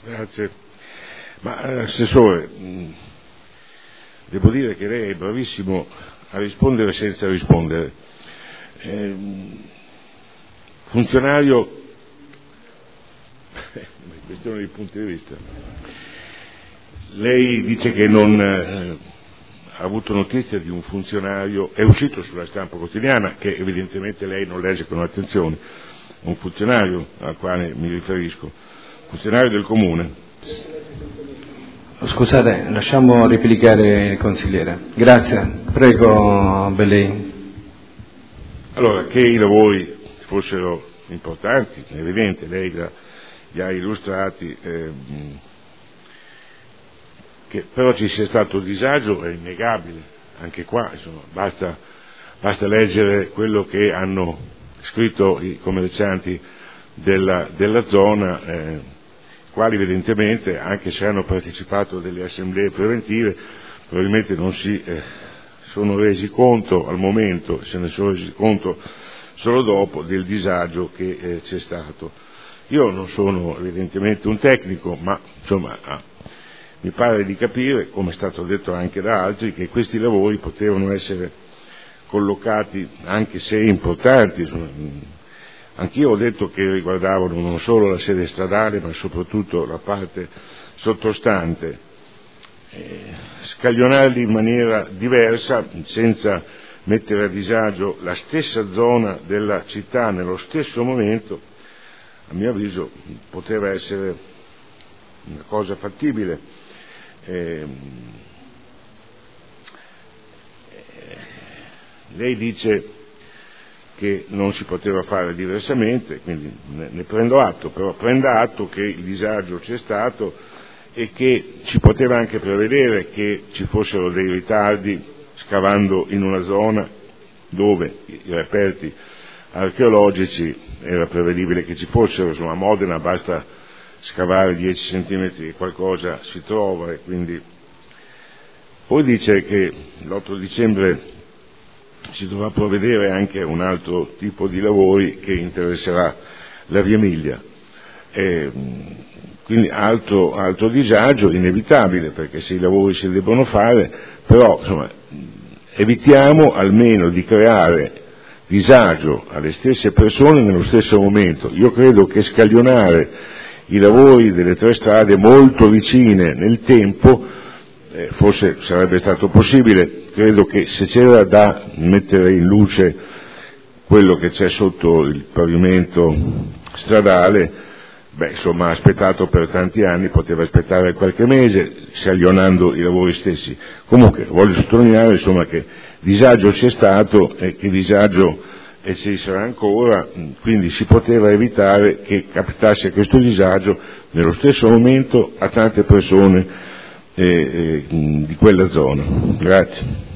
Grazie. Ma Assessore, devo dire che lei è bravissimo a rispondere senza rispondere. Funzionario, è questione di punti di vista. Lei dice che non ha avuto notizia di un funzionario, è uscito sulla stampa quotidiana, che evidentemente lei non legge con attenzione, un funzionario al quale mi riferisco, funzionario del Comune. Scusate, lasciamo replicare il consigliere. Grazie, prego Bellei. Allora, che i lavori fossero importanti, è evidente, lei li ha illustrati, che però ci sia stato disagio è innegabile, anche qua, insomma, basta leggere quello che hanno scritto i commercianti della zona, quali evidentemente, anche se hanno partecipato a delle assemblee preventive, probabilmente non si sono resi conto al momento, se ne sono resi conto solo dopo, del disagio che c'è stato. Io non sono evidentemente un tecnico, ma insomma mi pare di capire, come è stato detto anche da altri, che questi lavori potevano essere collocati, anche se importanti. Anch'io ho detto che riguardavano non solo la sede stradale, ma soprattutto la parte sottostante. Scaglionarli in maniera diversa, senza mettere a disagio la stessa zona della città nello stesso momento, a mio avviso poteva essere una cosa fattibile. Lei dice che non si poteva fare diversamente, quindi ne prendo atto, però prenda atto che il disagio c'è stato e che si poteva anche prevedere che ci fossero dei ritardi scavando in una zona dove i reperti archeologici era prevedibile che ci fossero. Insomma, a Modena basta scavare 10 centimetri e qualcosa si trova, e quindi poi dice che l'8 dicembre si dovrà provvedere anche a un altro tipo di lavori che interesserà la Via Emilia, quindi altro disagio inevitabile, perché se i lavori si debbono fare, però insomma evitiamo almeno di creare disagio alle stesse persone nello stesso momento. Io credo che scaglionare i lavori delle 3 strade molto vicine nel tempo forse sarebbe stato possibile. Credo che se c'era da mettere in luce quello che c'è sotto il pavimento stradale, insomma, ha aspettato per tanti anni, poteva aspettare qualche mese, scaglionando i lavori stessi. Comunque voglio sottolineare, insomma, che disagio c'è stato e che disagio ci sarà ancora, quindi si poteva evitare che capitasse questo disagio nello stesso momento a tante persone di quella zona. Grazie.